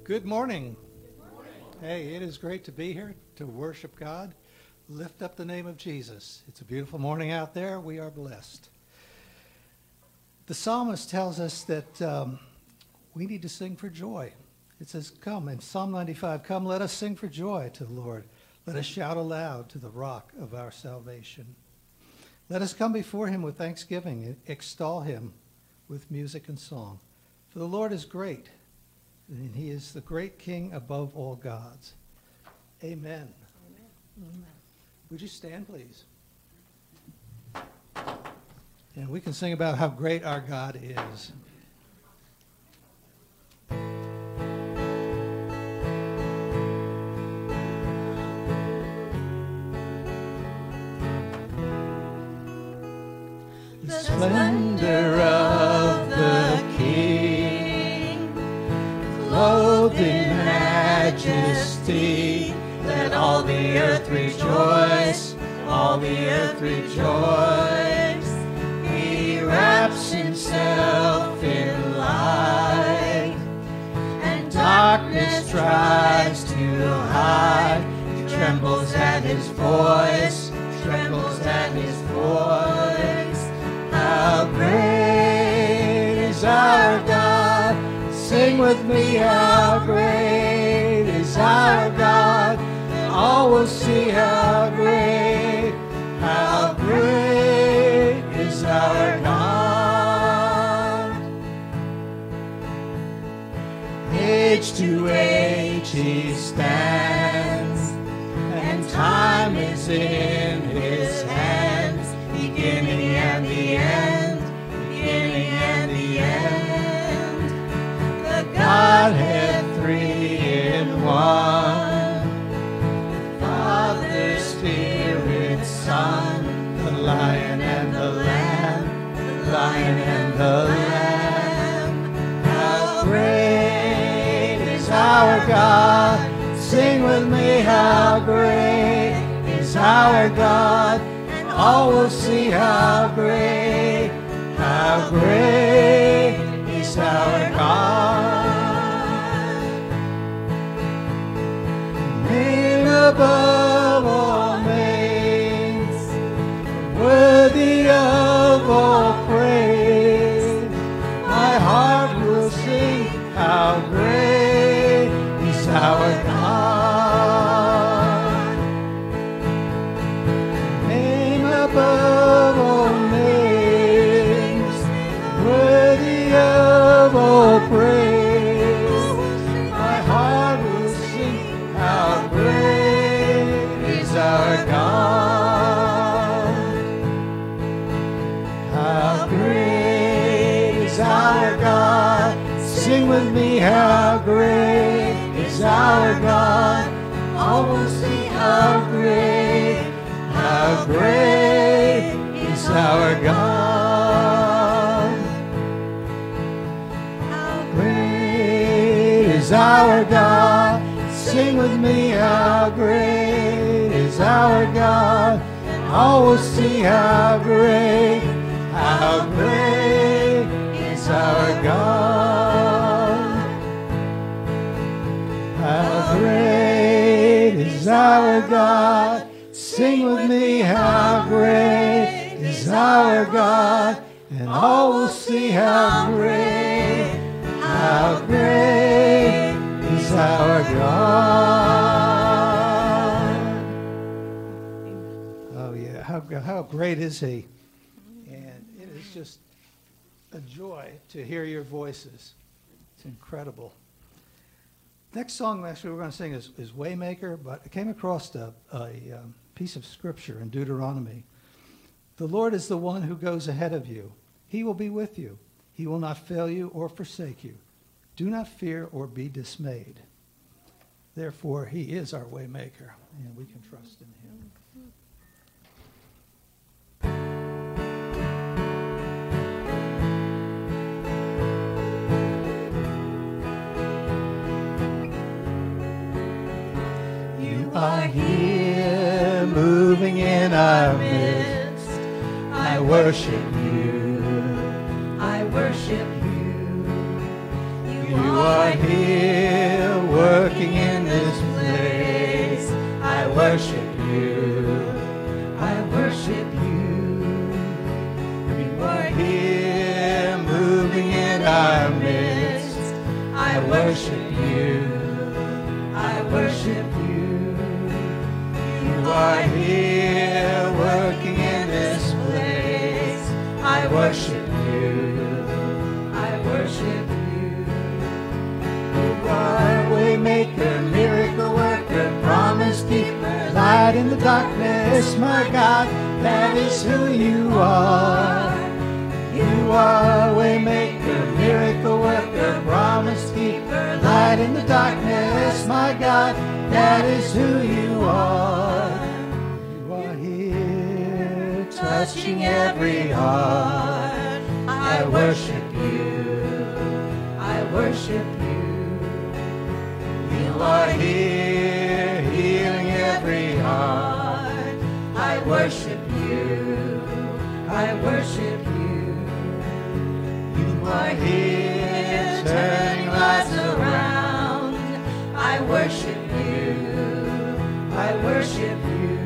Good morning. Hey, it is great to be here to worship God, lift up the name of Jesus. It's a beautiful morning out there. We are blessed. The psalmist tells us that we need to sing for joy. It says, come, in Psalm 95, come, let us sing for joy to the Lord. Let us shout aloud to the rock of our salvation. Let us come before him with thanksgiving and extol him with music and song. For the Lord is great, and he is the great King above all gods. Amen. Amen. Would you stand, please? And we can sing about how great our God is. The splendor of the King, clothed in majesty, let all the earth rejoice, all the earth rejoice. He wraps himself in light, and darkness tries to hide. He trembles at his voice, trembles at his voice. How great is our God! Sing with me, how great is our God! And all will see how great is our God. Age to age he stands, and time is in his hands. Beginning and the end, beginning and the end. The Godhead three in one, Father, Spirit, Son, the Lion and the Lamb, the Lion and the Lamb. How great is our God! Sing with me, how great is our God! All will see how great is our God. Name above all names, worthy of all praise. My heart will sing how great is our God. Above all names, worthy of all praise, my heart will sing how great is our God. How great is our God! Sing with me, how great is our God! All will see how great is our God. How great is our God. Sing with me, how great is our God. And all will see how great is our God. How great is our God. Sing with me, how great is our God, and all will see how great is our God. Oh yeah, how great is he? And it is just a joy to hear your voices. It's incredible. Next song actually we're going to sing is Waymaker, but I came across a piece of scripture in Deuteronomy. The Lord is the one who goes ahead of you. He will be with you. He will not fail you or forsake you. Do not fear or be dismayed. Therefore, he is our way maker, and we can trust in him. You are here, moving in our midst. I worship you. I worship you. You are here, working in this place. I worship you. I worship you. You are here moving in our midst. I worship you. I worship you. You are here working in this place. I worship you. I worship you. You are waymaker, miracle worker, promise keeper, light in the darkness, my God, that is who you are. You are waymaker, miracle worker, promise keeper, light in the darkness, my God, that is who you are. You are here, touching every heart. I worship you. I worship you. You are here, healing every heart. I worship you. I worship you. You are here, turning lives around. I worship you. I worship you.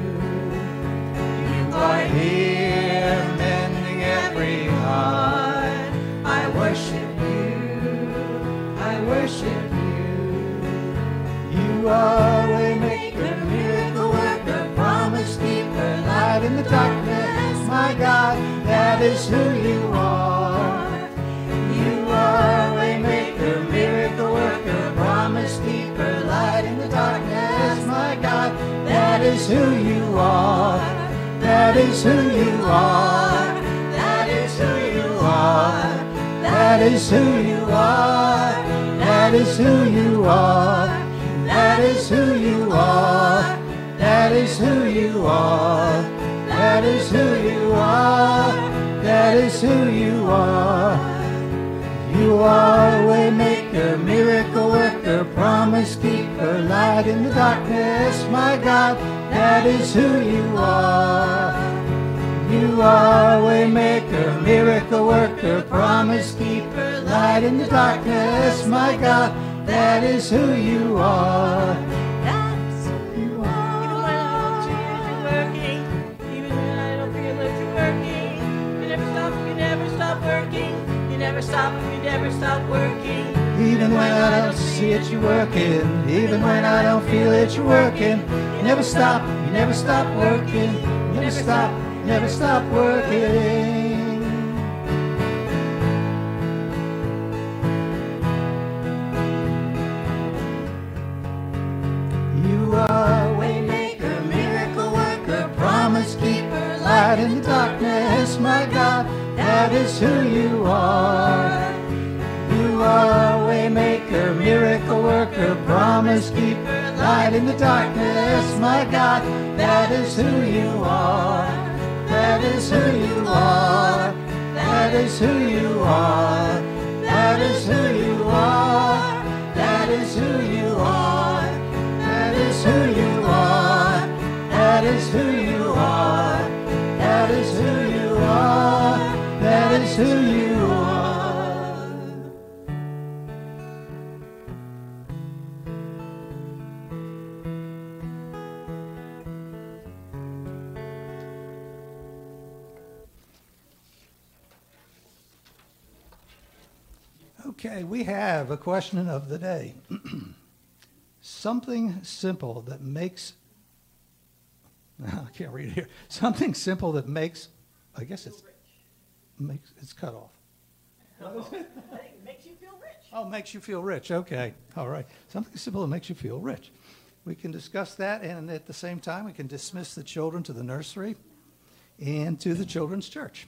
You are here, mending every heart. I worship you. I worship you. You are waymaker, miracle worker, promise keeper, light in the darkness, my God, that is who you are. You are waymaker, miracle worker, promise keeper, light in the darkness, my God, that is who you are. That is who you are. That is who you are. That is who you are. That is who you are. That is who you are. That is who you are. That is who you are. That is who you are. You are waymaker, miracle worker, promise keeper, light in the darkness, my God, that is who you are. You are waymaker, miracle worker, promise keeper, light in the darkness, my God, that is who you are. That's who you are. Even when I don't see you working, even when I don't feel like you're working, you never stop working. You never stop, you never stop working. Even when I don't see it, you're working. Even when I don't feel it, you're working. You never stop working. You never stop working. You are waymaker, miracle worker, promise keeper, light in the darkness, my God, that is who you are. You are waymaker, miracle worker, promise keeper, light in the darkness, my God, that is who you are. That is who you are. That is who you are. That is who you are. That is who you are. That is who you are. That is who you are. That is who you are. That is who you are. Okay, we have a question of the day. Something simple that makes, I can't read it here. Something simple that makes, I guess it's cut off. I think it makes you feel rich. Oh, makes you feel rich. Okay, all right. Something simple that makes you feel rich. We can discuss that, and at the same time, we can dismiss the children to the nursery and to the children's church.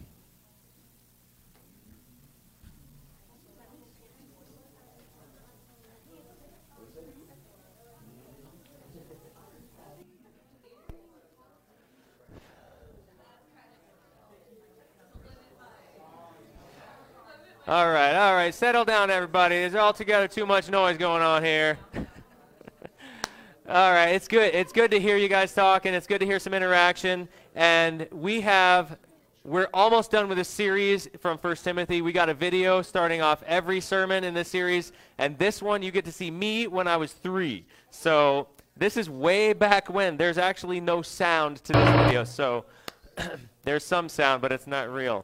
All right. Settle down, everybody. There's altogether too much noise going on here. All right, it's good. It's good to hear you guys talking. It's good to hear some interaction. And we have we're almost done with this series from 1 Timothy. We got a video starting off every sermon in this series, and this one you get to see me when I was 3. So this is way back when. There's actually no sound to this video, so there's some sound, but it's not real.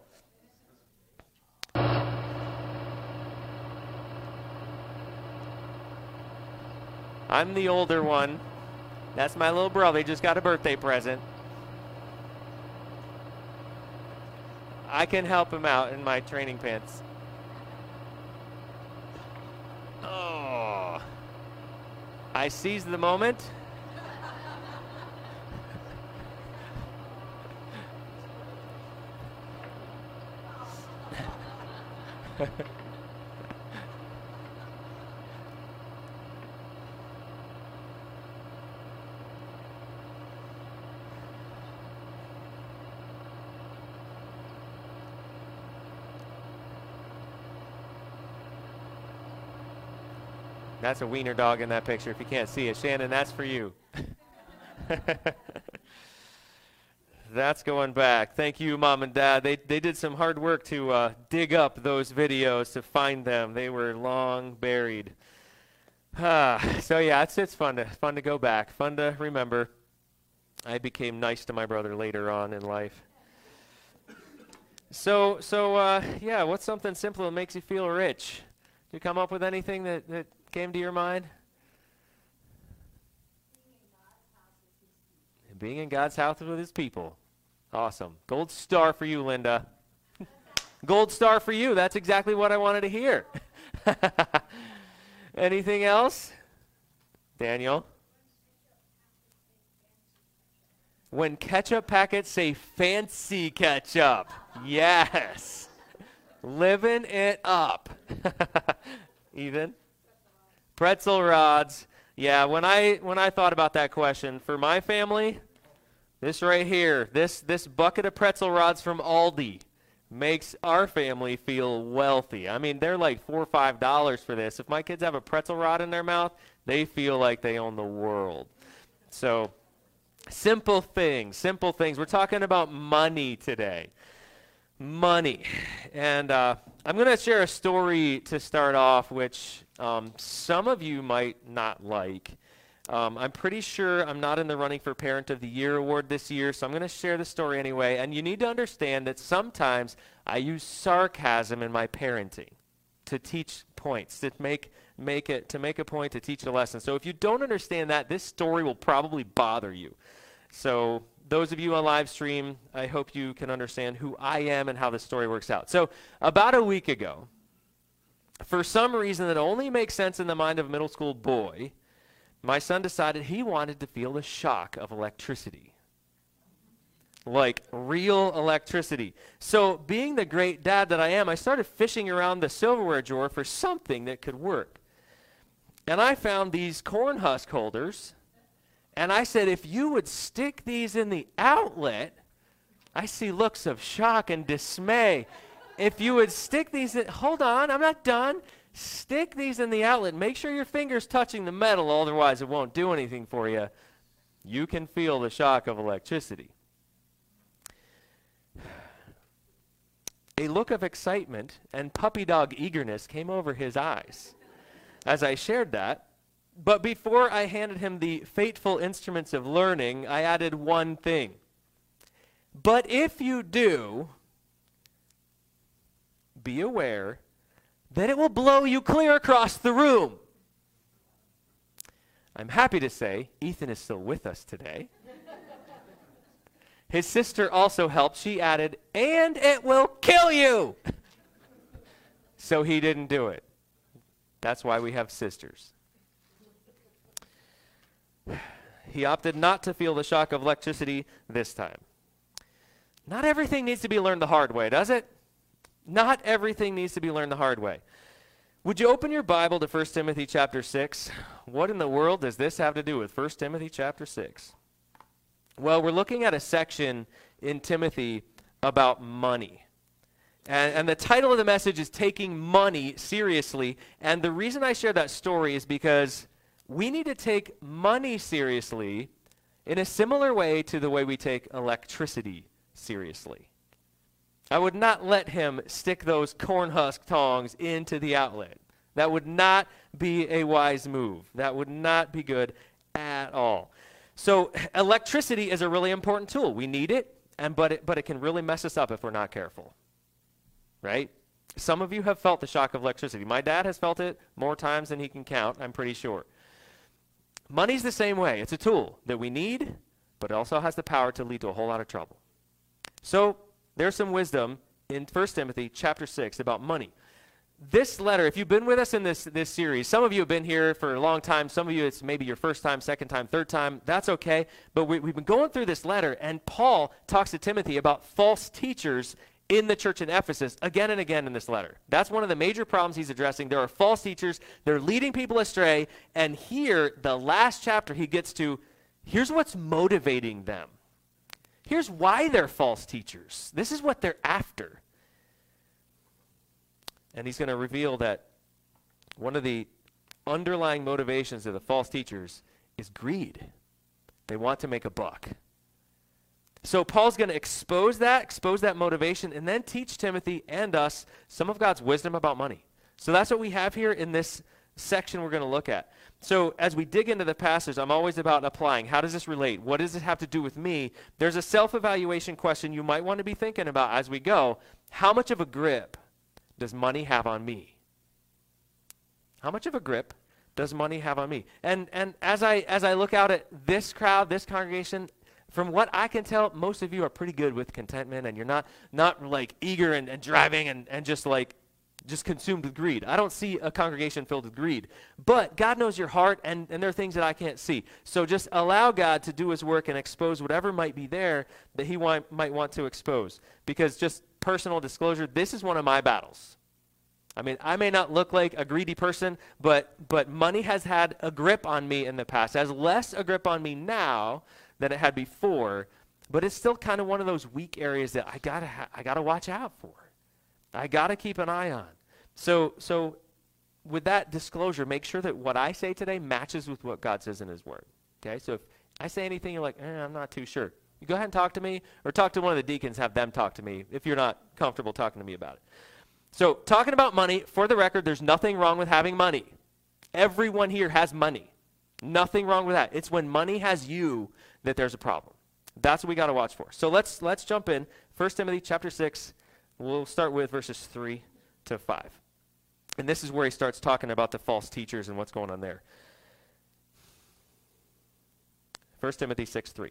I'm the older one. That's my little brother. He just got a birthday present. I can help him out in my training pants. Oh. I seized the moment. That's a wiener dog in that picture, if you can't see it. Shannon, that's for you. That's going back. Thank you, Mom and Dad. They did some hard work to dig up those videos to find them. They were long buried. So yeah, it's fun to go back, fun to remember. I became nice to my brother later on in life. So yeah, what's something simple that makes you feel rich? Did you come up with anything that came to your mind? Being in God's house with his people. Awesome. Gold star for you, Linda. Gold star for you. That's exactly what I wanted to hear. Anything else? Daniel? When ketchup packets say fancy ketchup. Yes. Living it up. Ethan? Pretzel rods. Yeah, when I thought about that question, for my family, this right here, this bucket of pretzel rods from Aldi makes our family feel wealthy. I mean, they're like $4 or $5 for this. If my kids have a pretzel rod in their mouth, they feel like they own the world. So, simple things. We're talking about money today. Money. And I'm going to share a story to start off, which some of you might not like. I'm pretty sure I'm not in the running for Parent of the Year award this year, so I'm going to share the story anyway. And you need to understand that sometimes I use sarcasm in my parenting to teach points, to make a point, to teach a lesson. So if you don't understand that, this story will probably bother you. So those of you on live stream, I hope you can understand who I am and how this story works out. So about a week ago, for some reason that only makes sense in the mind of a middle school boy, my son decided he wanted to feel the shock of electricity. Like real electricity. So being the great dad that I am, I started fishing around the silverware drawer for something that could work. And I found these corn husk holders. And I said, if you would stick these in the outlet, I see looks of shock and dismay. If you would stick these in, hold on, I'm not done. Stick these in the outlet. Make sure your finger's touching the metal, otherwise it won't do anything for you. You can feel the shock of electricity. A look of excitement and puppy dog eagerness came over his eyes as I shared that. But before I handed him the fateful instruments of learning, I added one thing. But if you do, be aware that it will blow you clear across the room. I'm happy to say Ethan is still with us today. His sister also helped. She added, and it will kill you. So he didn't do it. That's why we have sisters. He opted not to feel the shock of electricity this time. Not everything needs to be learned the hard way, does it? Not everything needs to be learned the hard way. Would you open your Bible to 1 Timothy chapter 6? What in the world does this have to do with 1 Timothy chapter 6? Well, we're looking at a section in Timothy about money. And the title of the message is Taking Money Seriously. And the reason I share that story is because we need to take money seriously in a similar way to the way we take electricity seriously. I would not let him stick those corn husk tongs into the outlet. That would not be a wise move. That would not be good at all. So electricity is a really important tool. We need it, but it can really mess us up if we're not careful, right? Some of you have felt the shock of electricity. My dad has felt it more times than he can count, I'm pretty sure. Money's the same way. It's a tool that we need, but it also has the power to lead to a whole lot of trouble. So there's some wisdom in 1 Timothy chapter 6 about money. This letter, if you've been with us in this series, some of you have been here for a long time. Some of you, it's maybe your first time, second time, third time. That's okay. But we've been going through this letter, and Paul talks to Timothy about false teachers in the church in Ephesus again and again in this letter. That's one of the major problems he's addressing. There are false teachers. They're leading people astray. And here, the last chapter, he gets to, here's what's motivating them. Here's why they're false teachers. This is what they're after. And he's going to reveal that one of the underlying motivations of the false teachers is greed. They want to make a buck. So Paul's going to expose that motivation, and then teach Timothy and us some of God's wisdom about money. So that's what we have here in this section we're going to look at. So as we dig into the passage, I'm always about applying. How does this relate? What does it have to do with me? There's a self-evaluation question you might want to be thinking about as we go. How much of a grip does money have on me? How much of a grip does money have on me? And as I look out at this crowd, this congregation, from what I can tell, most of you are pretty good with contentment, and you're not like eager and driving and just consumed with greed. I don't see a congregation filled with greed. But God knows your heart, and there are things that I can't see. So just allow God to do his work and expose whatever might be there that he might want to expose. Because just personal disclosure, this is one of my battles. I mean, I may not look like a greedy person, but money has had a grip on me in the past. It has less a grip on me now than it had before, but it's still kind of one of those weak areas that I gotta watch out for. I gotta keep an eye on. So with that disclosure, make sure that what I say today matches with what God says in his word. Okay? So if I say anything you're like, I'm not too sure, you go ahead and talk to me, or talk to one of the deacons, have them talk to me if you're not comfortable talking to me about it. So talking about money, for the record, there's nothing wrong with having money. Everyone here has money. Nothing wrong with that. It's when money has you that there's a problem. That's what we got to watch for. So let's jump in. 1 Timothy chapter 6. We'll start with verses 3 to 5. And this is where he starts talking about the false teachers and what's going on there. 1 Timothy 6:3.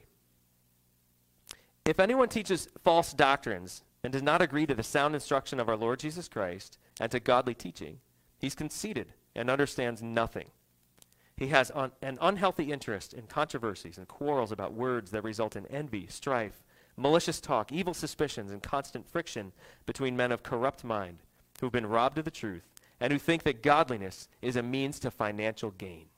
If anyone teaches false doctrines and does not agree to the sound instruction of our Lord Jesus Christ and to godly teaching, he's conceited and understands nothing. He has an unhealthy interest in controversies and quarrels about words that result in envy, strife, malicious talk, evil suspicions, and constant friction between men of corrupt mind who have been robbed of the truth and who think that godliness is a means to financial gain.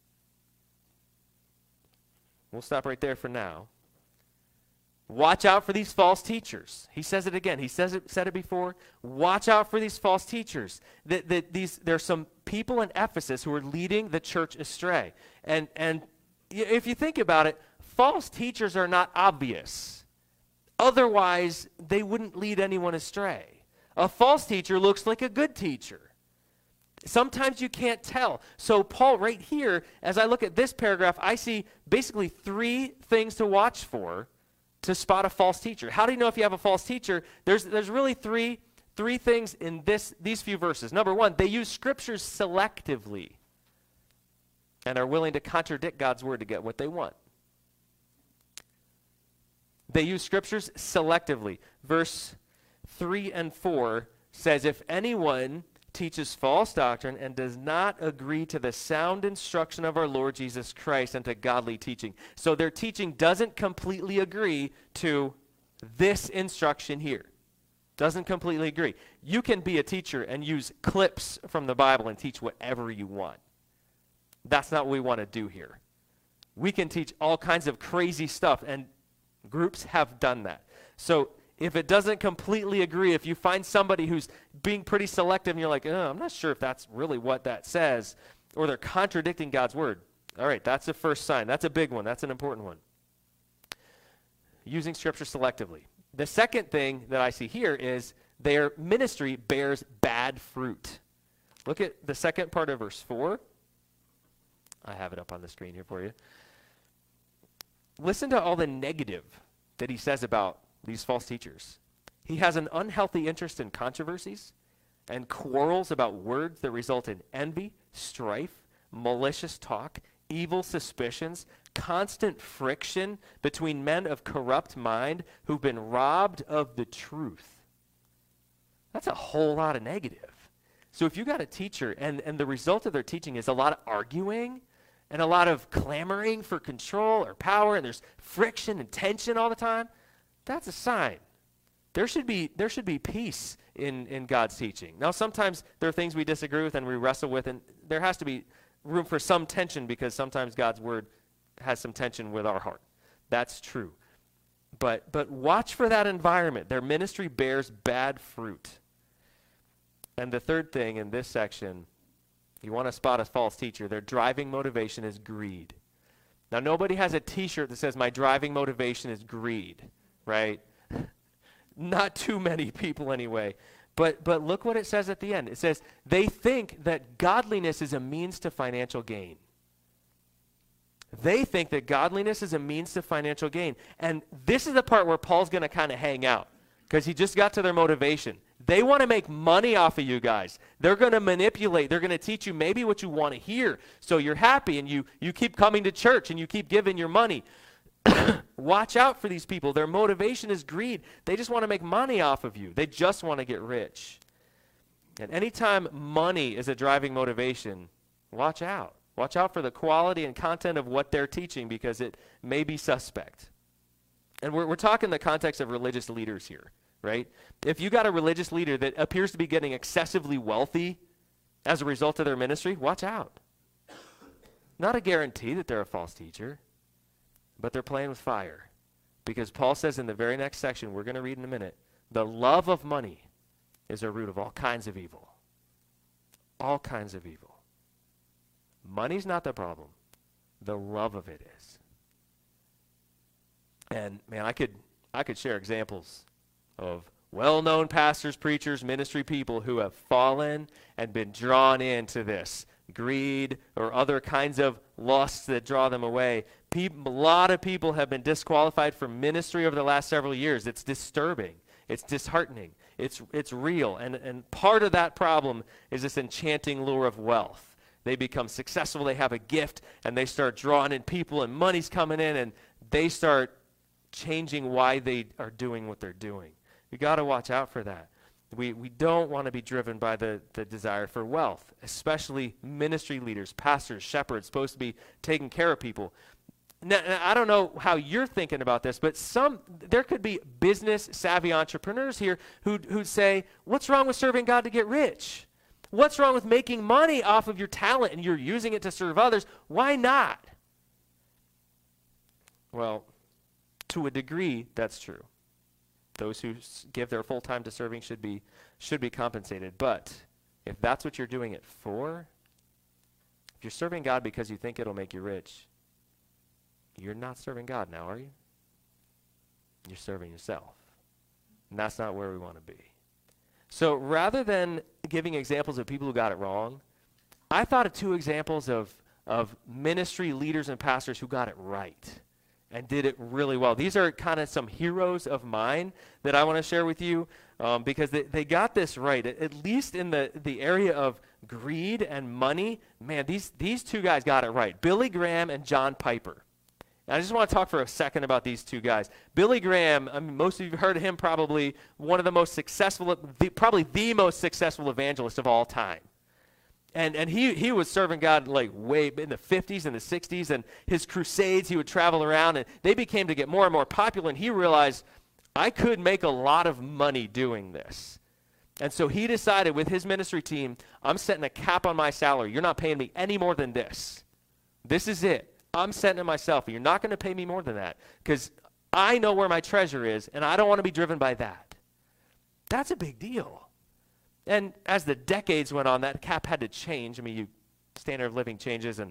We'll stop right there for now. Watch out for these false teachers. He says it again. He said it before. Watch out for these false teachers. There are some people in Ephesus who are leading the church astray. And if you think about it, false teachers are not obvious. Otherwise, they wouldn't lead anyone astray. A false teacher looks like a good teacher. Sometimes you can't tell. So Paul, right here, as I look at this paragraph, I see basically 3 things to watch for to spot a false teacher. How do you know if you have a false teacher? There's really three things in these few verses. Number 1, they use scriptures selectively and are willing to contradict God's word to get what they want. They use scriptures selectively. Verse 3 and 4 says, if anyone teaches false doctrine and does not agree to the sound instruction of our Lord Jesus Christ and to godly teaching. So their teaching doesn't completely agree to this instruction here. Doesn't completely agree. You can be a teacher and use clips from the Bible and teach whatever you want. That's not what we want to do here. We can teach all kinds of crazy stuff, and groups have done that. So if it doesn't completely agree, if you find somebody who's being pretty selective and you're like, I'm not sure if that's really what that says, or they're contradicting God's word, all right, that's the first sign. That's a big one. That's an important one. Using scripture selectively. the second thing that I see here is their ministry bears bad fruit. Look at the second part of verse 4. I have it up on the screen here for you. Listen to all the negative that he says about these false teachers. He has an unhealthy interest in controversies and quarrels about words that result in envy, strife, malicious talk, evil suspicions, constant friction between men of corrupt mind who've been robbed of the truth. That's a whole lot of negative. So if you got a teacher and the result of their teaching is a lot of arguing and a lot of clamoring for control or power, and there's friction and tension all the time, that's a sign. There should be peace in God's teaching. Now, sometimes there are things we disagree with and we wrestle with, and there has to be room for some tension because sometimes God's word has some tension with our heart. That's true. But watch for that environment. Their ministry bears bad fruit. And the third thing in this section, you want to spot a false teacher, their driving motivation is greed. Now, nobody has a t-shirt that says, my driving motivation is greed, right? Not too many people anyway. But look what it says at the end. It says, they think that godliness is a means to financial gain. They think that godliness is a means to financial gain. And this is the part where Paul's going to kind of hang out because he just got to their motivation. They want to make money off of you guys. They're going to manipulate. They're going to teach you maybe what you want to hear. So you're happy and you keep coming to church and you keep giving your money. Watch out for these people. Their motivation is greed. They just want to make money off of you. They just want to get rich. And anytime money is a driving motivation, watch out. Watch out for the quality and content of what they're teaching because it may be suspect. And we're talking the context of religious leaders here, right? If you got a religious leader that appears to be getting excessively wealthy as a result of their ministry, watch out. Not a guarantee that they're a false teacher, but they're playing with fire. Because Paul says in the very next section, we're going to read in a minute, the love of money is a root of all kinds of evil. All kinds of evil. Money's not the problem. The love of it is. And man, I could share examples of well-known pastors, preachers, ministry people who have fallen and been drawn into this greed or other kinds of lusts that draw them away. A lot of people have been disqualified from ministry over the last several years. It's disturbing. It's disheartening. It's real. And part of that problem is this enchanting lure of wealth. They become successful, they have a gift, and they start drawing in people, and money's coming in, and they start changing why they are doing what they're doing. We got to watch out for that. We don't want to be driven by the desire for wealth, especially ministry leaders, pastors, shepherds, supposed to be taking care of people. Now, I don't know how you're thinking about this, but there could be business-savvy entrepreneurs here who'd say, what's wrong with serving God to get rich? What's wrong with making money off of your talent and you're using it to serve others? Why not? Well, to a degree, that's true. Those who give their full time to serving should be compensated. But if that's what you're doing it for, if you're serving God because you think it'll make you rich, you're not serving God now, are you? You're serving yourself. And that's not where we want to be. So rather than giving examples of people who got it wrong, I thought of two examples of ministry leaders and pastors who got it right and did it really well. These are kind of some heroes of mine that I want to share with you because they got this right, at least in the area of greed and money. Man, these two guys got it right, Billy Graham and John Piper. I just want to talk for a second about these two guys. Billy Graham, I mean, most of you have heard of him, probably one of the most successful, probably the most successful evangelist of all time. And he was serving God like way in the 50s and the 60s, and his crusades, he would travel around, and they became to get more and more popular, and he realized, I could make a lot of money doing this. And so he decided with his ministry team, I'm setting a cap on my salary. You're not paying me any more than this. This is it. I'm setting it myself, and you're not going to pay me more than that because I know where my treasure is, and I don't want to be driven by that. That's a big deal. And as the decades went on, that cap had to change. I mean, standard of living changes,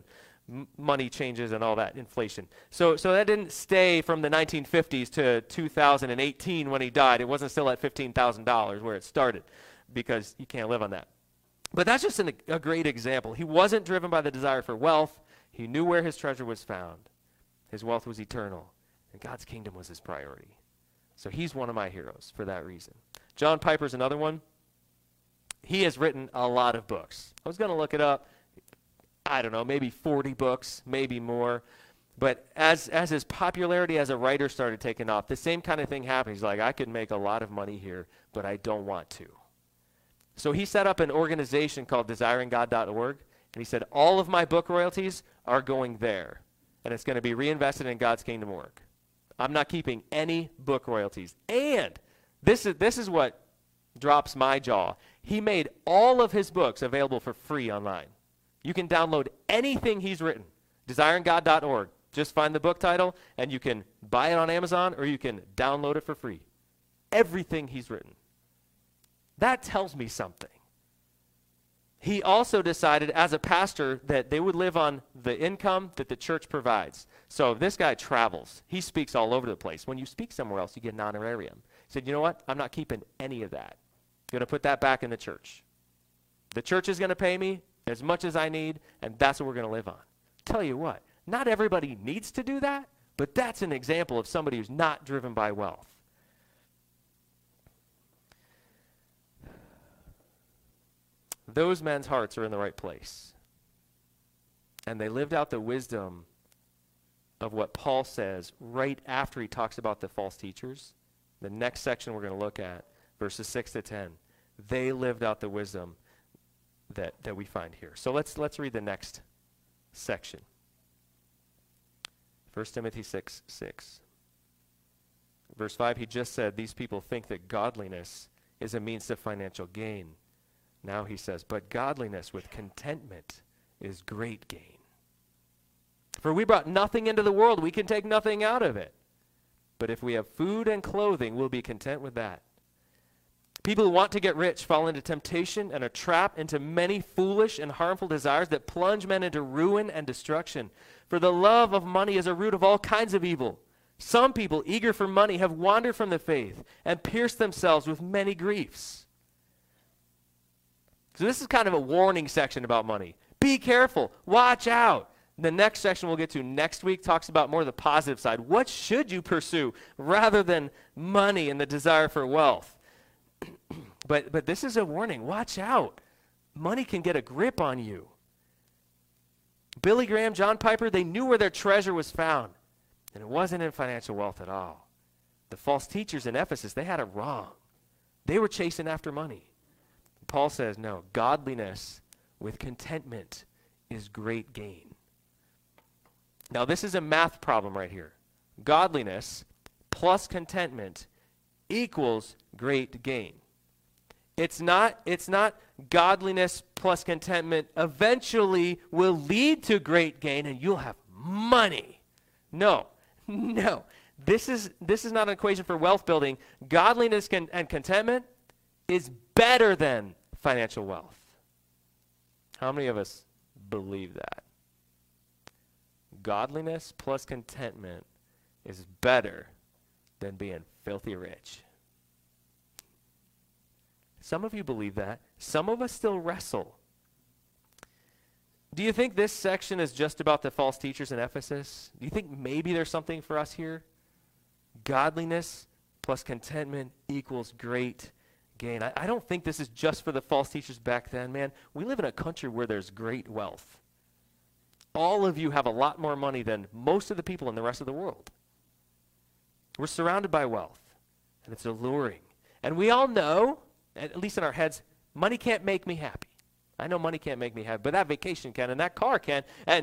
money changes and all that, inflation. So that didn't stay from the 1950s to 2018 when he died. It wasn't still at $15,000 where it started, because you can't live on that. But that's just a great example. He wasn't driven by the desire for wealth. He knew where his treasure was found. His wealth was eternal, and God's kingdom was his priority. So he's one of my heroes for that reason. John Piper's another one. He has written a lot of books. I was going to look it up. I don't know, maybe 40 books, maybe more. But as his popularity as a writer started taking off, the same kind of thing happened. He's like, I could make a lot of money here, but I don't want to. So he set up an organization called desiringgod.org, and he said, all of my book royalties are going there, and it's going to be reinvested in God's kingdom work. I'm not keeping any book royalties. And this is what drops my jaw. He made all of his books available for free online. You can download anything he's written, desiringgod.org. Just find the book title, and you can buy it on Amazon, or you can download it for free. Everything he's written. That tells me something. He also decided as a pastor that they would live on the income that the church provides. So this guy travels. He speaks all over the place. When you speak somewhere else, you get an honorarium. He said, you know what? I'm not keeping any of that. I'm going to put that back in the church. The church is going to pay me as much as I need, and that's what we're going to live on. Tell you what, not everybody needs to do that, but that's an example of somebody who's not driven by wealth. Those men's hearts are in the right place. And they lived out the wisdom of what Paul says right after he talks about the false teachers. The next section we're going to look at, verses 6 to 10. They lived out the wisdom that we find here. So let's read the next section. 1 Timothy 6:6. Verse 5, he just said, these people think that godliness is a means to financial gain. Now he says, but godliness with contentment is great gain. For we brought nothing into the world, we can take nothing out of it. But if we have food and clothing, we'll be content with that. People who want to get rich fall into temptation and a trap, into many foolish and harmful desires that plunge men into ruin and destruction. For the love of money is a root of all kinds of evil. Some people, eager for money, have wandered from the faith and pierced themselves with many griefs. So this is kind of a warning section about money. Be careful. Watch out. The next section we'll get to next week talks about more of the positive side. What should you pursue rather than money and the desire for wealth? But this is a warning. Watch out. Money can get a grip on you. Billy Graham, John Piper, they knew where their treasure was found. And it wasn't in financial wealth at all. The false teachers in Ephesus, they had it wrong. They were chasing after money. Paul says, no, godliness with contentment is great gain. Now, this is a math problem right here. Godliness plus contentment equals great gain. It's not godliness plus contentment eventually will lead to great gain and you'll have money. No. This is not an equation for wealth building. Godliness and contentment is better than financial wealth. How many of us believe that? Godliness plus contentment is better than being filthy rich. Some of you believe that. Some of us still wrestle. Do you think this section is just about the false teachers in Ephesus? Do you think maybe there's something for us here? Godliness plus contentment equals great gain. I don't think this is just for the false teachers back then, man. We live in a country where there's great wealth. All of you have a lot more money than most of the people in the rest of the world. We're surrounded by wealth, and it's alluring. And we all know, at least in our heads, money can't make me happy. I know money can't make me happy, but that vacation can, and that car can, and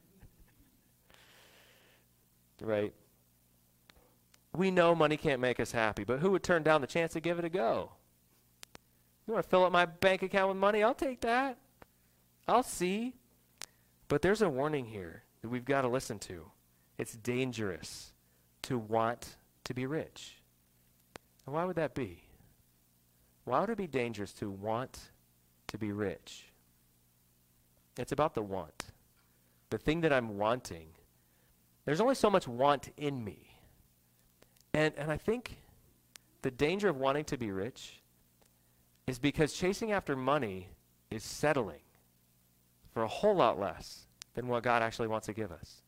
right? We know money can't make us happy, but who would turn down the chance to give it a go? You want to fill up my bank account with money? I'll take that. I'll see. But there's a warning here that we've got to listen to. It's dangerous to want to be rich. And why would that be? Why would it be dangerous to want to be rich? It's about the want. the thing that I'm wanting, there's only so much want in me. And I think the danger of wanting to be rich is because chasing after money is settling for a whole lot less than what God actually wants to give us.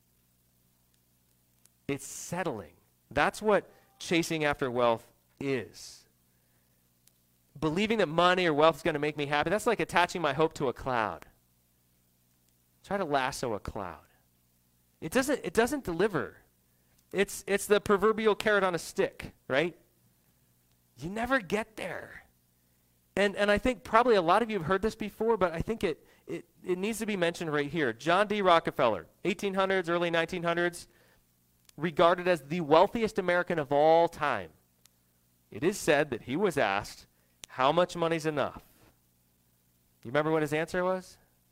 It's settling. That's what chasing after wealth is. Believing that money or wealth is going to make me happy, that's like attaching my hope to a cloud. Try to lasso a cloud. It doesn't deliver. It's the proverbial carrot on a stick, right? You never get there. And I think probably a lot of you have heard this before, but I think it needs to be mentioned right here. John D. Rockefeller, 1800s, early 1900s, regarded as the wealthiest American of all time. It is said that he was asked, how much money's enough? You remember what his answer was?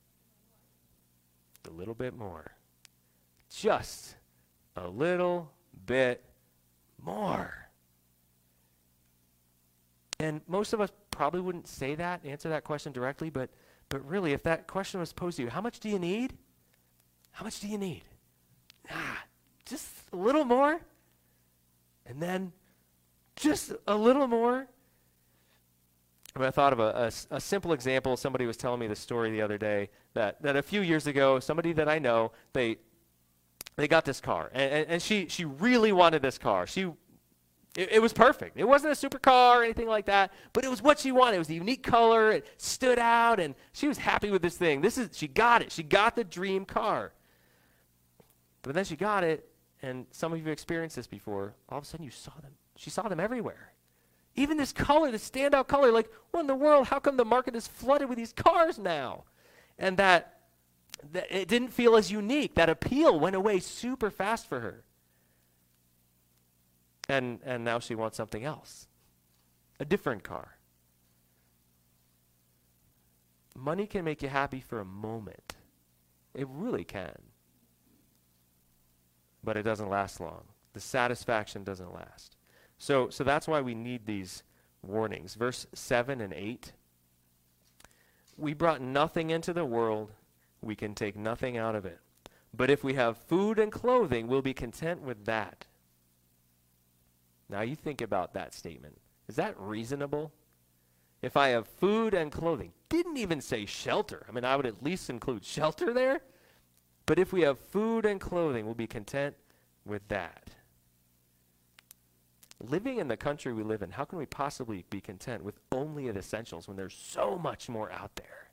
A little bit more. Just a little bit more. And most of us probably wouldn't say that, answer that question directly, but really, if that question was posed to you, how much do you need? How much do you need? Just a little more, and then just a little more. I thought of a simple example. Somebody was telling me the story the other day that a few years ago, somebody that I know, they got this car, and she really wanted this car. It was perfect. It wasn't a supercar or anything like that, but it was what she wanted. It was a unique color. It stood out, and she was happy with this thing. She got it. She got the dream car. But then she got it, and some of you have experienced this before. All of a sudden, you saw them. She saw them everywhere. Even this color, this standout color, like, what in the world? How come the market is flooded with these cars now? And that it didn't feel as unique. That appeal went away super fast for her. And now she wants something else, a different car. Money can make you happy for a moment. It really can. But it doesn't last long. The satisfaction doesn't last. So that's why we need these warnings. Verse 7 and 8. We brought nothing into the world. We can take nothing out of it. But if we have food and clothing, we'll be content with that. Now you think about that statement. Is that reasonable? If I have food and clothing, didn't even say shelter. I mean, I would at least include shelter there. But if we have food and clothing, we'll be content with that. Living in the country we live in, how can we possibly be content with only the essentials when there's so much more out there?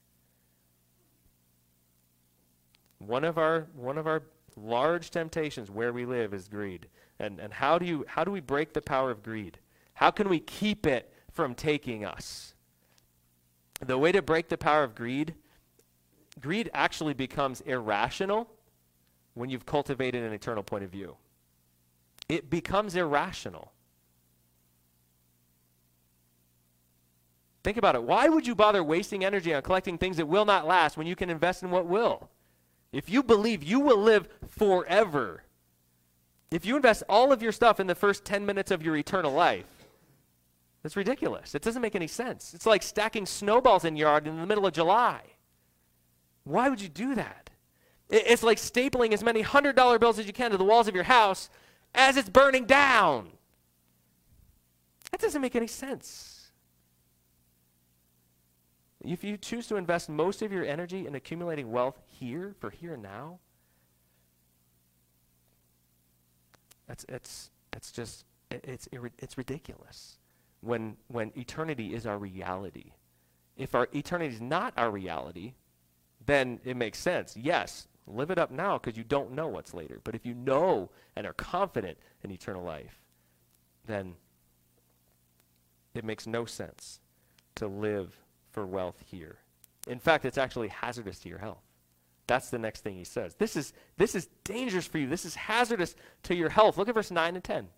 One of our large temptations where we live is greed. And how do we break the power of greed? How can we keep it from taking us? The way to break the power of greed actually becomes irrational when you've cultivated an eternal point of view. It becomes irrational. Think about it. Why would you bother wasting energy on collecting things that will not last when you can invest in what will? If you believe you will live forever, if you invest all of your stuff in the first 10 minutes of your eternal life, that's ridiculous. It doesn't make any sense. It's like stacking snowballs in your yard in the middle of July. Why would you do that? It's like stapling as many $100 bills as you can to the walls of your house as it's burning down. That doesn't make any sense. If you choose to invest most of your energy in accumulating wealth here, for here and now, it's ridiculous when eternity is our reality. If our eternity is not our reality, then it makes sense. Yes, live it up now because you don't know what's later. But if you know and are confident in eternal life, then it makes no sense to live for wealth here. In fact, it's actually hazardous to your health. That's the next thing he says. This is dangerous for you. This is hazardous to your health. Look at verse 9 and 10.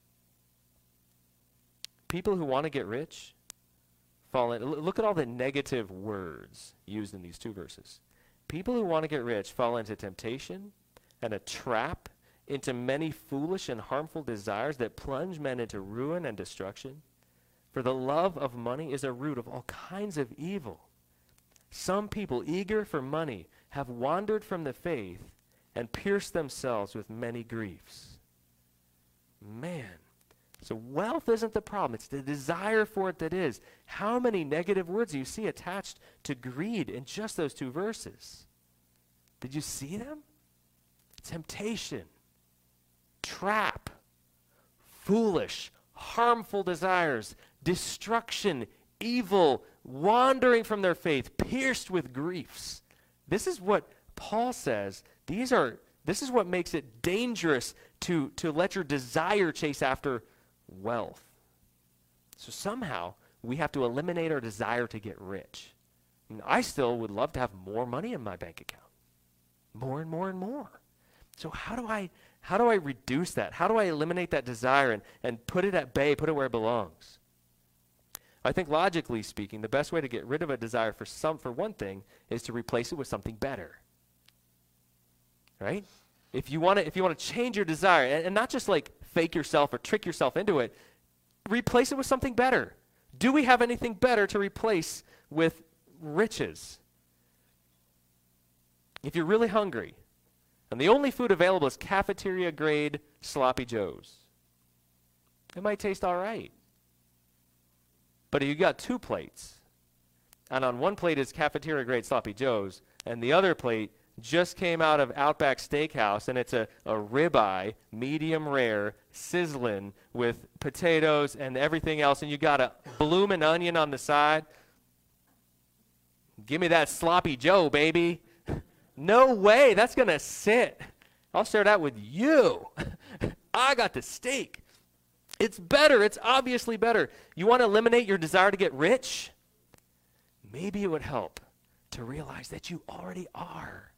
People who want to get rich fall in. Look at all the negative words used in these two verses. People who want to get rich fall into temptation and a trap, into many foolish and harmful desires that plunge men into ruin and destruction. For the love of money is a root of all kinds of evil. Some people eager for money have wandered from the faith and pierced themselves with many griefs. Man. So wealth isn't the problem. It's the desire for it that is. How many negative words do you see attached to greed in just those 2 verses? Did you see them? Temptation, trap, foolish, harmful desires, destruction, evil, wandering from their faith, pierced with griefs. This is what Paul says. This is what makes it dangerous to let your desire chase after wealth. So somehow we have to eliminate our desire to get rich. I still would love to have more money in my bank account. More and more and more. So how do I reduce that? How do I eliminate that desire and put it at bay, put it where it belongs? I think logically speaking, the best way to get rid of a desire for one thing is to replace it with something better. Right? If you want to change your desire and not just like fake yourself or trick yourself into it, replace it with something better. Do we have anything better to replace with riches? If you're really hungry, and the only food available is cafeteria-grade sloppy joes, it might taste all right. But if you got 2 plates, and on one plate is cafeteria-grade sloppy joes, and the other plate just came out of Outback Steakhouse, and it's a ribeye, medium rare, sizzling with potatoes and everything else, and you got a bloomin' onion on the side, give me that sloppy joe, baby. No way, that's going to sit. I'll share that with you. I got the steak. It's better. It's obviously better. You want to eliminate your desire to get rich? Maybe it would help to realize that you already are.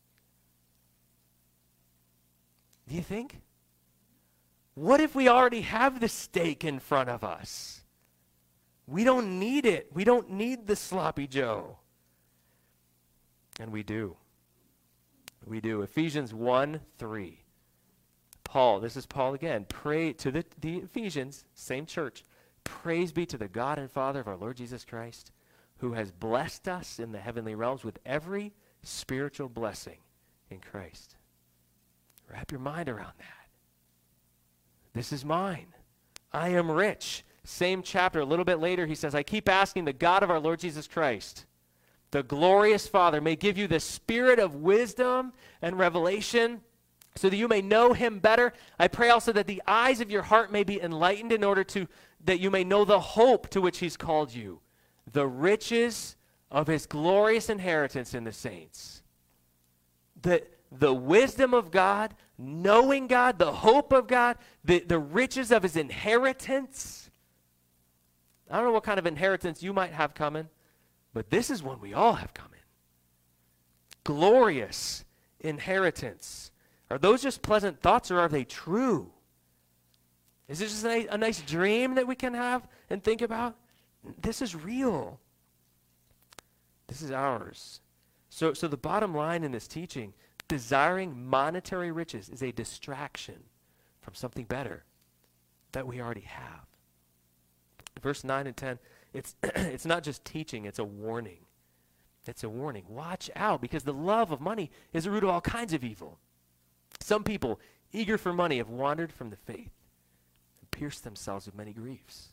Do you think? What if we already have the steak in front of us? We don't need it. We don't need the sloppy joe. And we do. We do. Ephesians 1:3. Paul, this is Paul again. Pray to the Ephesians, same church. Praise be to the God and Father of our Lord Jesus Christ, who has blessed us in the heavenly realms with every spiritual blessing in Christ. Wrap your mind around that. This is mine. I am rich. Same chapter, a little bit later, he says, I keep asking the God of our Lord Jesus Christ, the glorious Father, may give you the spirit of wisdom and revelation so that you may know him better. I pray also that the eyes of your heart may be enlightened in order that you may know the hope to which he's called you, the riches of his glorious inheritance in the saints. The wisdom of God, knowing God, the hope of God, the riches of his inheritance. I don't know what kind of inheritance you might have coming, but this is one we all have coming. Glorious inheritance. Are those just pleasant thoughts, or are they true? Is it just a nice dream that we can have and think about? This is real. This is ours. So the bottom line in this teaching, desiring monetary riches is a distraction from something better that we already have. Verse 9 and 10, it's not just teaching, it's a warning. It's a warning. Watch out, because the love of money is the root of all kinds of evil. Some people, eager for money, have wandered from the faith and pierced themselves with many griefs.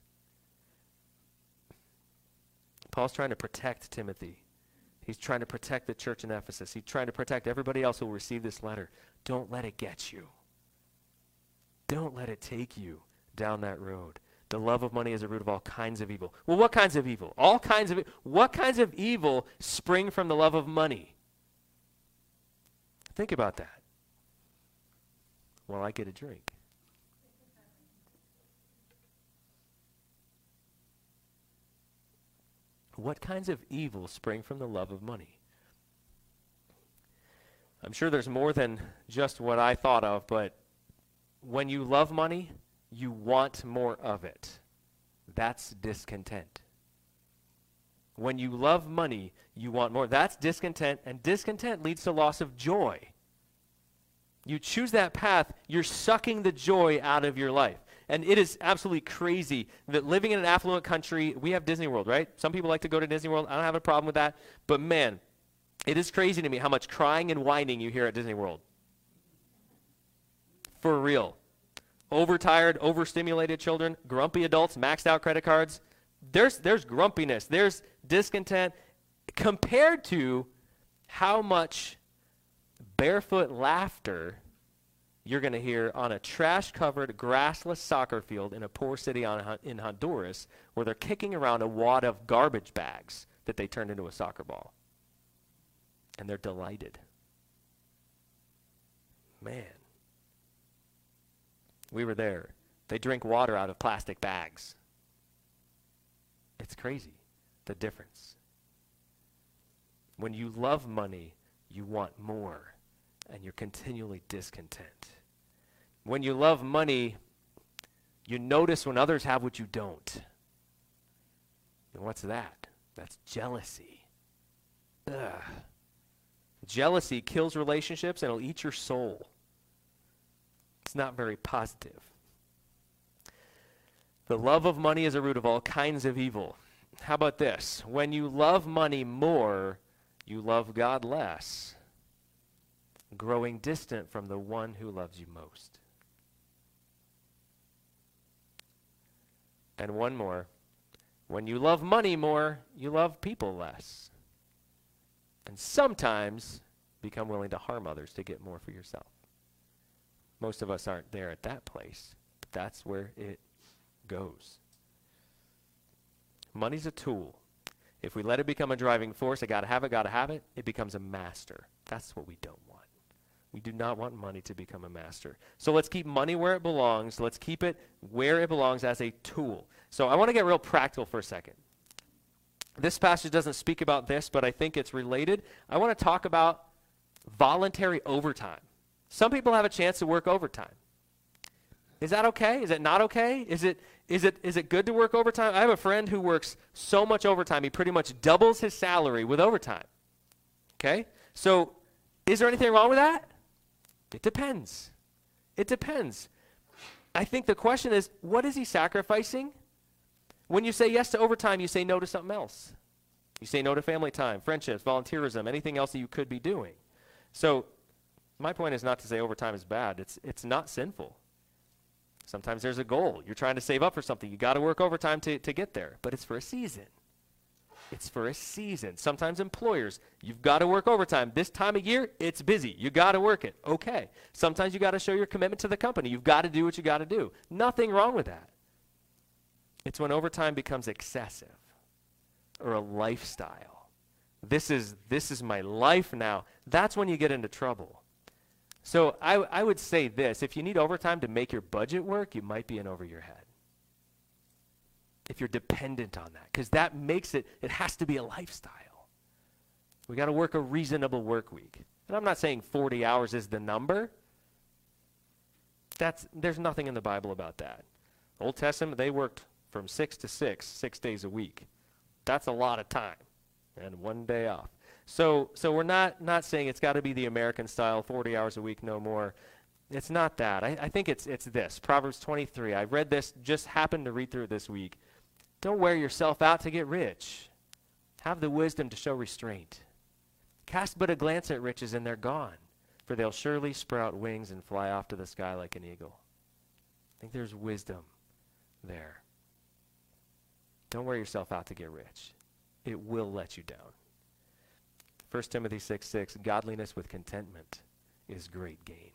Paul's trying to protect Timothy. He's trying to protect the church in Ephesus. He's trying to protect everybody else who will receive this letter. Don't let it get you. Don't let it take you down that road. The love of money is the root of all kinds of evil. Well, what kinds of evil? All kinds of what kinds of evil spring from the love of money? Think about that. Well, I get a drink. What kinds of evil spring from the love of money? I'm sure there's more than just what I thought of, but when you love money, you want more of it. That's discontent. When you love money, you want more. That's discontent, and discontent leads to loss of joy. You choose that path, you're sucking the joy out of your life. And it is absolutely crazy that living in an affluent country, we have Disney World, right? Some people like to go to Disney World. I don't have a problem with that. But man, it is crazy to me how much crying and whining you hear at Disney World. For real. Overtired, overstimulated children, grumpy adults, maxed out credit cards. There's grumpiness. There's discontent compared to how much barefoot laughter you're going to hear on a trash-covered, grassless soccer field in a poor city in Honduras where they're kicking around a wad of garbage bags that they turned into a soccer ball. And they're delighted. Man. We were there. They drink water out of plastic bags. It's crazy, the difference. When you love money, you want more, and you're continually discontent. When you love money, you notice when others have what you don't. And what's that? That's jealousy. Ugh. Jealousy kills relationships and it'll eat your soul. It's not very positive. The love of money is a root of all kinds of evil. How about this? When you love money more, you love God less, growing distant from the one who loves you most. And one more. When you love money more, you love people less. And sometimes become willing to harm others to get more for yourself. Most of us aren't there at that place, but that's where it goes. Money's a tool. If we let it become a driving force, I gotta have it, it becomes a master. That's what we don't want. We do not want money to become a master. So let's keep money where it belongs. Let's keep it where it belongs as a tool. So I want to get real practical for a second. This passage doesn't speak about this, but I think it's related. I want to talk about voluntary overtime. Some people have a chance to work overtime. Is that okay? Is it not okay? Is it good to work overtime? I have a friend who works so much overtime, he pretty much doubles his salary with overtime. Okay? So is there anything wrong with that? It depends. It depends. I think the question is, what is he sacrificing? When you say yes to overtime, you say no to something else. You say no to family time, friendships, volunteerism, anything else that you could be doing. So my point is not to say overtime is bad. It's not sinful. Sometimes there's a goal. You're trying to save up for something. You got to work overtime to get there, but it's for a season. It's for a season. Sometimes employers, you've got to work overtime. This time of year, it's busy. You got to work it. Okay. Sometimes you got to show your commitment to the company. You've got to do what you got to do. Nothing wrong with that. It's when overtime becomes excessive or a lifestyle. This is my life now. That's when you get into trouble. So I would say this. If you need overtime to make your budget work, you might be in over your head. If you're dependent on that, because that makes it has to be a lifestyle. We got to work a reasonable work week. And I'm not saying 40 hours is the number. There's nothing in the Bible about that. Old Testament, they worked from 6 to 6 days a week. That's a lot of time and one day off. So we're not saying it's got to be the American style, 40 hours a week, no more. It's not that. I think it's this. Proverbs 23. I read this, just happened to read through it this week. Don't wear yourself out to get rich. Have the wisdom to show restraint. Cast but a glance at riches and they're gone, for they'll surely sprout wings and fly off to the sky like an eagle. I think there's wisdom there. Don't wear yourself out to get rich. It will let you down. 1 Timothy 6:6, godliness with contentment is great gain.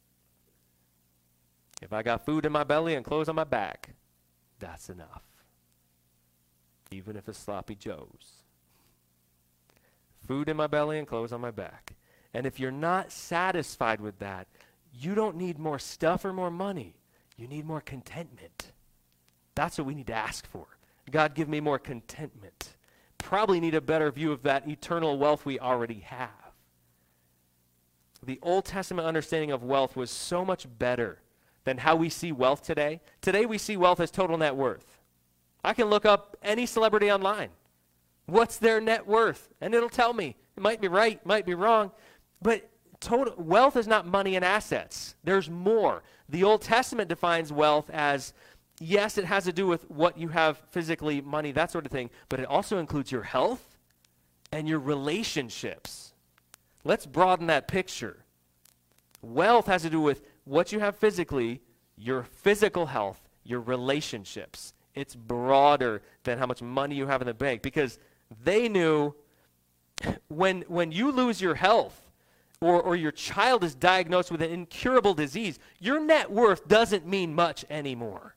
If I got food in my belly and clothes on my back, that's enough. Even if it's sloppy joes. Food in my belly and clothes on my back. And if you're not satisfied with that, you don't need more stuff or more money. You need more contentment. That's what we need to ask for. God, give me more contentment. Probably need a better view of that eternal wealth we already have. The Old Testament understanding of wealth was so much better than how we see wealth today. Today we see wealth as total net worth. I can look up any celebrity online. What's their net worth? And it'll tell me. It might be right, might be wrong. But total wealth is not money and assets. There's more. The Old Testament defines wealth as, yes, it has to do with what you have physically, money, that sort of thing, but it also includes your health and your relationships. Let's broaden that picture. Wealth has to do with what you have physically, your physical health, your relationships. It's broader than how much money you have in the bank, because they knew when you lose your health or your child is diagnosed with an incurable disease, your net worth doesn't mean much anymore.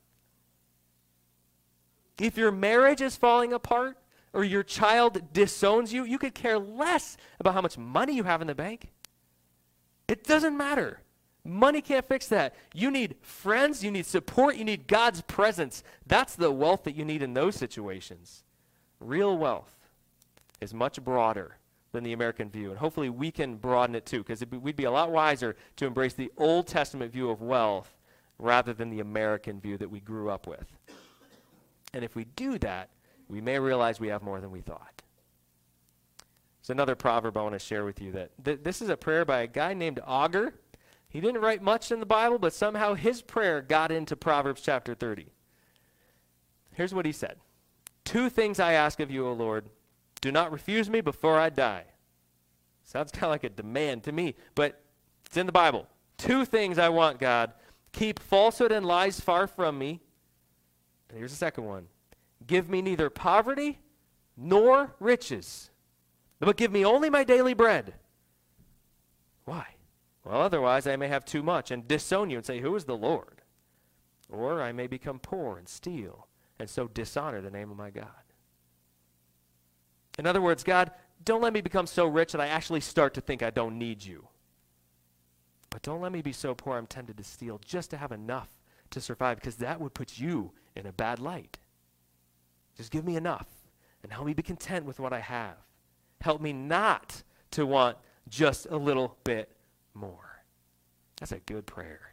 If your marriage is falling apart or your child disowns you, you could care less about how much money you have in the bank. It doesn't matter. Money can't fix that. You need friends, you need support, you need God's presence. That's the wealth that you need in those situations. Real wealth is much broader than the American view, and hopefully we can broaden it too, because we'd be a lot wiser to embrace the Old Testament view of wealth rather than the American view that we grew up with. And if we do that, we may realize we have more than we thought. There's another proverb I want to share with you that this is a prayer by a guy named Augur. He didn't write much in the Bible, but somehow his prayer got into Proverbs chapter 30. Here's what he said. 2 things I ask of you, O Lord. Do not refuse me before I die. Sounds kind of like a demand to me, but it's in the Bible. 2 things I want, God. Keep falsehood and lies far from me. And here's the second one. Give me neither poverty nor riches, but give me only my daily bread. Why? Well, otherwise I may have too much and disown you and say, who is the Lord? Or I may become poor and steal and so dishonor the name of my God. In other words, God, don't let me become so rich that I actually start to think I don't need you. But don't let me be so poor I'm tempted to steal just to have enough to survive, because that would put you in a bad light. Just give me enough and help me be content with what I have. Help me not to want just a little bit more. That's a good prayer.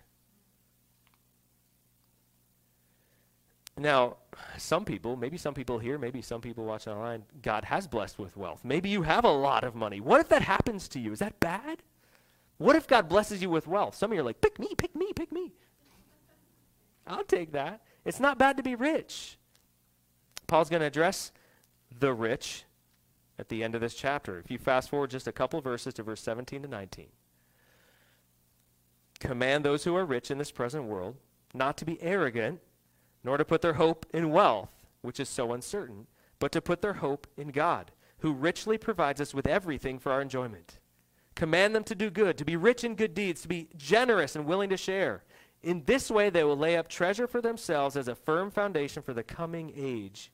Now, some people, maybe some people here, maybe some people watching online, God has blessed with wealth. Maybe you have a lot of money. What if that happens to you? Is that bad? What if God blesses you with wealth? Some of you are like, pick me, pick me, pick me. I'll take that. It's not bad to be rich. Paul's going to address the rich at the end of this chapter. If you fast forward just a couple verses to verse 17 to 19. Command those who are rich in this present world not to be arrogant, nor to put their hope in wealth, which is so uncertain, but to put their hope in God, who richly provides us with everything for our enjoyment. Command them to do good, to be rich in good deeds, to be generous and willing to share. In this way they will lay up treasure for themselves as a firm foundation for the coming age,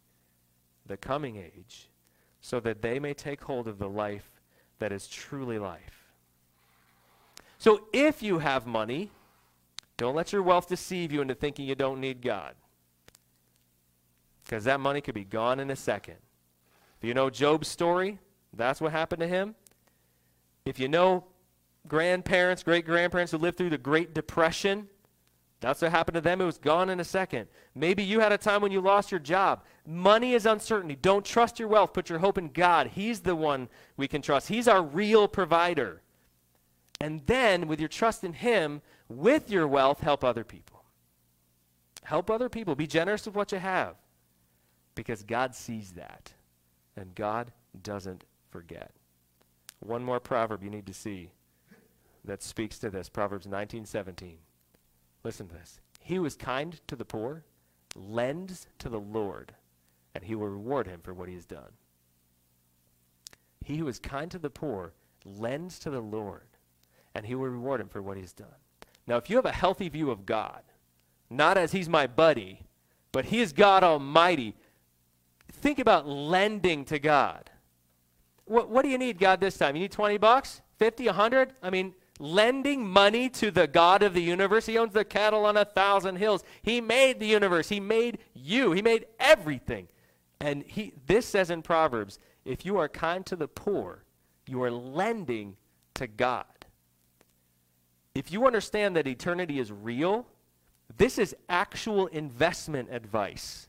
so that they may take hold of the life that is truly life. So if you have money, don't let your wealth deceive you into thinking you don't need God, because that money could be gone in a second. If you know Job's story, that's what happened to him. If you know grandparents, great-grandparents who lived through the Great Depression, that's what happened to them. It was gone in a second. Maybe you had a time when you lost your job. Money is uncertainty. Don't trust your wealth. Put your hope in God. He's the one we can trust. He's our real provider. And then, with your trust in Him, with your wealth, help other people. Help other people. Be generous with what you have, because God sees that, and God doesn't forget. One more proverb you need to see that speaks to this. Proverbs 19:17. Listen to this. He who is kind to the poor lends to the Lord, and He will reward him for what he has done. He who is kind to the poor lends to the Lord, and He will reward him for what he has done. Now, if you have a healthy view of God, not as He's my buddy, but He is God Almighty, think about lending to God. What do you need, God, this time? You need 20 bucks? 50, 100? I mean, lending money to the God of the universe. He owns the cattle on 1,000 hills. He made the universe. He made you. He made everything. And this says in Proverbs, if you are kind to the poor, you are lending to God. If you understand that eternity is real, this is actual investment advice.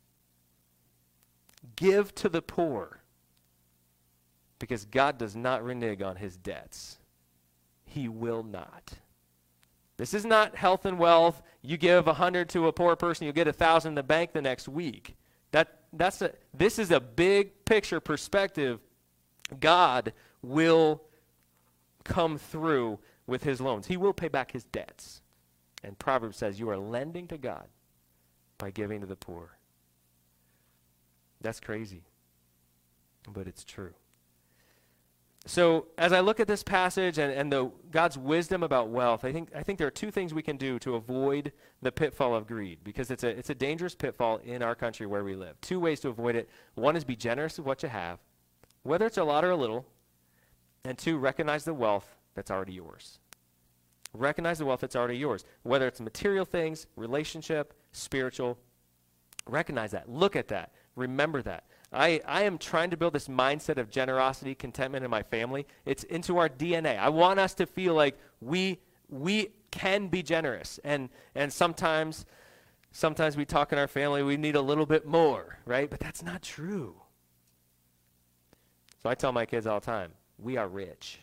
Give to the poor, because God does not renege on His debts. He will not. This is not health and wealth. You give 100 to a poor person, you'll get 1,000 in the bank the next week. This is a big picture perspective. God will come through with His loans. He will pay back His debts. And Proverbs says you are lending to God by giving to the poor. That's crazy, but it's true. So as I look at this passage and God's wisdom about wealth, I think there are two things we can do to avoid the pitfall of greed, because it's a dangerous pitfall in our country where we live. Two ways to avoid it. One is be generous with what you have, whether it's a lot or a little. And two, recognize the wealth that's already yours. Recognize the wealth that's already yours, whether it's material things, relationship, spiritual. Recognize that. Look at that. Remember that. I am trying to build this mindset of generosity, contentment in my family. It's into our DNA. I want us to feel like we can be generous. And sometimes we talk in our family, we need a little bit more, right? But that's not true. So I tell my kids all the time, we are rich.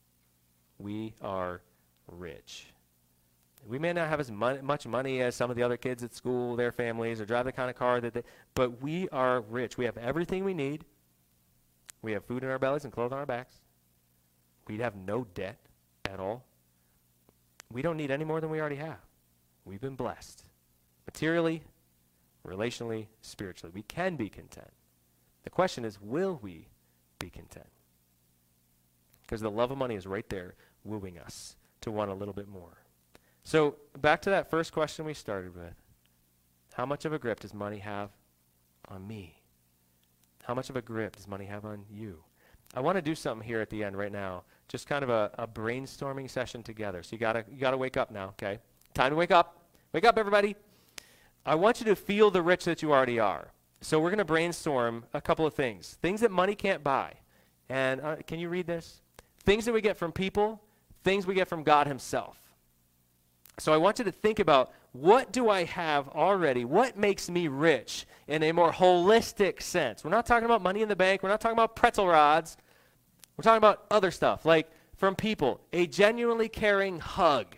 We are rich. We may not have as much money as some of the other kids at school, their families, or drive the kind of car but we are rich. We have everything we need. We have food in our bellies and clothes on our backs. We have no debt at all. We don't need any more than we already have. We've been blessed. Materially, relationally, spiritually. We can be content. The question is, will we be content? Because the love of money is right there wooing us to want a little bit more. So back to that first question we started with. How much of a grip does money have on me? How much of a grip does money have on you? I want to do something here at the end right now, just kind of a brainstorming session together. So you gotta wake up now, okay? Time to wake up. Wake up, everybody. I want you to feel the rich that you already are. So we're going to brainstorm a couple of things that money can't buy. And can you read this? Things that we get from people, things we get from God himself. So I want you to think about, what do I have already? What makes me rich in a more holistic sense? We're not talking about money in the bank. We're not talking about pretzel rods. We're talking about other stuff, like from people, a genuinely caring hug.